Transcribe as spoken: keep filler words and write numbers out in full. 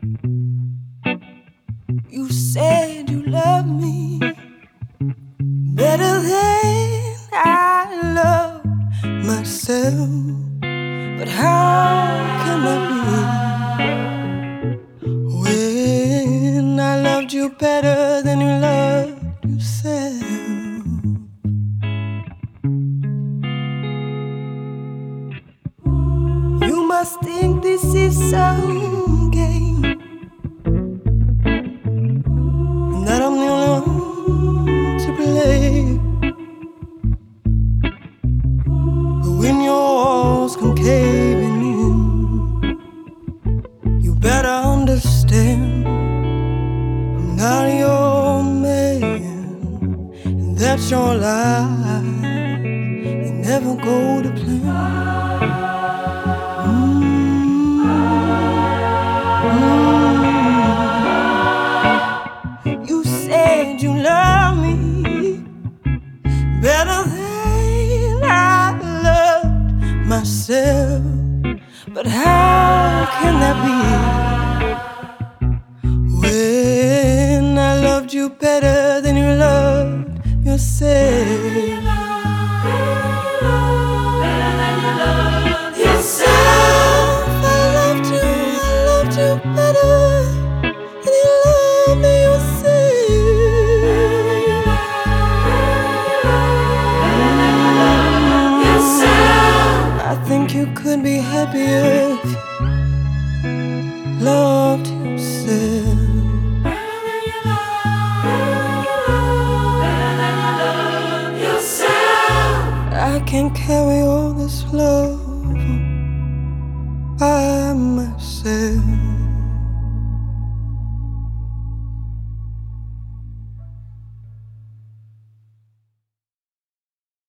You said you loved me better than I loved myself. But how can that be when I loved you better than you loved yourself? You must think this is some game, and that I'm the only one to play. But when your walls come caving in, you better understand I'm not your man, and that's your life. They never go to plan. You said you love me better than I loved myself. But how can that be when I loved you better than you loved yourself? Yourself, I loved you, I loved you better